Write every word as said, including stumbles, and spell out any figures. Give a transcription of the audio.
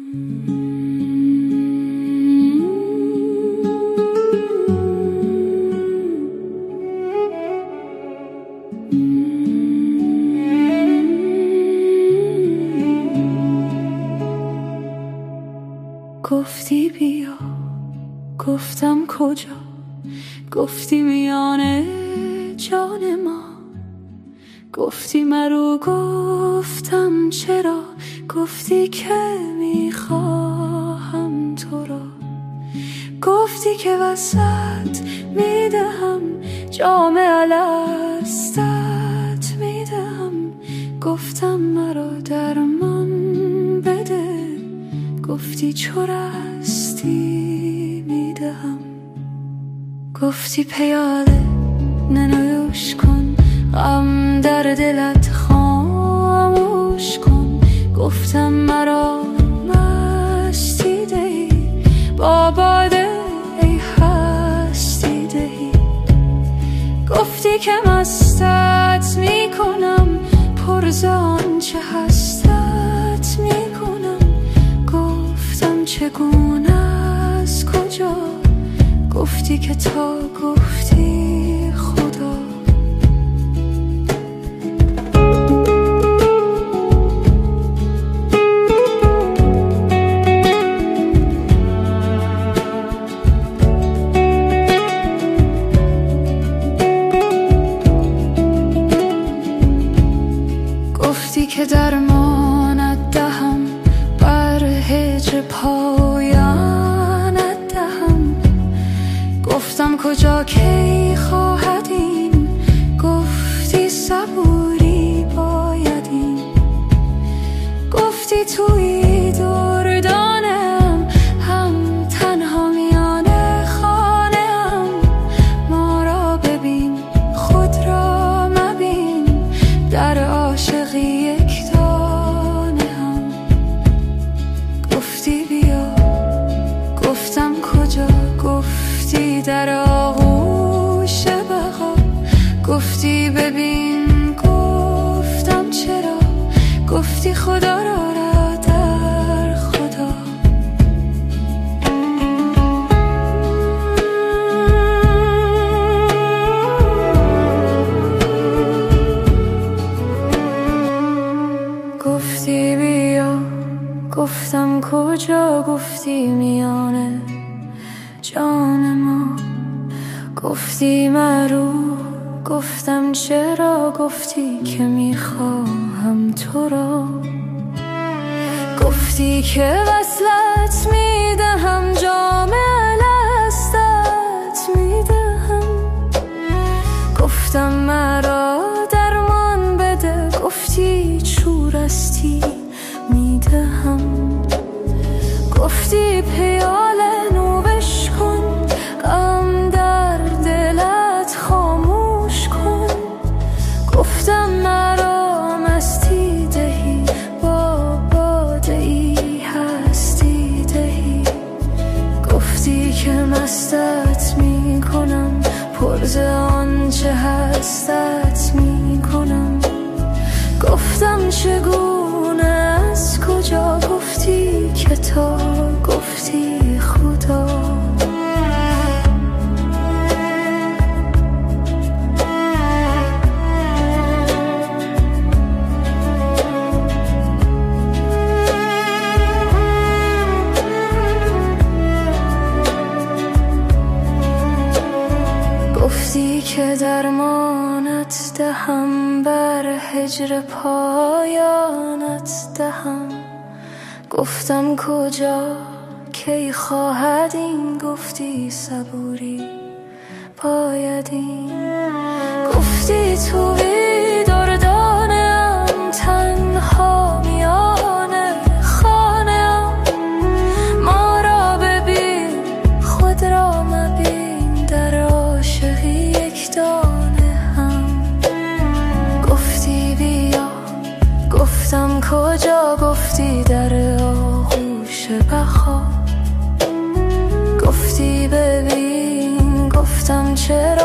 گفتی بیا، گفتم کجا، گفتی میانه جان ما، گفتی مرو، گفتم چرا، گفتی که میخواهم تو را، گفتی که وسط میدهم جام الستت میدهم، گفتم مرا درمان بده، گفتی چو رستی میدهم، گفتی پیاله ننوش کن، غم در دلت خاموش کن، گفتم مرا مستی دهی، با باده ای هستی دهی، گفتی که مستت میکنم، پر ز آنچه هستت میکنم، گفتم چگونه از کجا، گفتی که تا گفتی خدا. گفتی که درمانت دهم، بر هجر پایانت دهم، گفتم کجا کی خواهد این، گفتی صبوری باید این، گفتی توی دردانم، هم تنها میانه خانم، ما را ببین خود را مبین، در عاشقی یک دانه هم، گفتی بیا، گفتم کجا، گفتی در آغوش بقا، گفتی ببین، گفتم چرا، گفتی خدا را را در خدا. گفتی بیا، گفتم کجا، گفتی میانه جان ما، گفتی مرو، گفتم چرا، گفتی که میخواهم تو را، گفتی که وصلت میدهم، جام الستت میدهم، گفتم مرا درمان بده، گفتی چو رستی میدهم، گفتی پیاله نوش کن، غم در دلت خاموش کن، گفتم مرا مستی دهی، با باده ای هستی دهی، گفتی که مستت میکنم، پر ز آنچه هستت میکنم، گفتم چگونه از کجا، گفتی که تا گفتی خدا. گفتی که درمانت دهم، بر هجر پایانت دهم، گفتم کجا کی خواهد این، گفتی صبوری باید این، گفتی توی دردانم، تنها میانه خانم، ما را ببین خود را مبین، در عاشقی یک دانه هم، گفتی بیا، گفتم کجا، گفتی در آغوش بقا، گفتی ببین، گفتم چرا،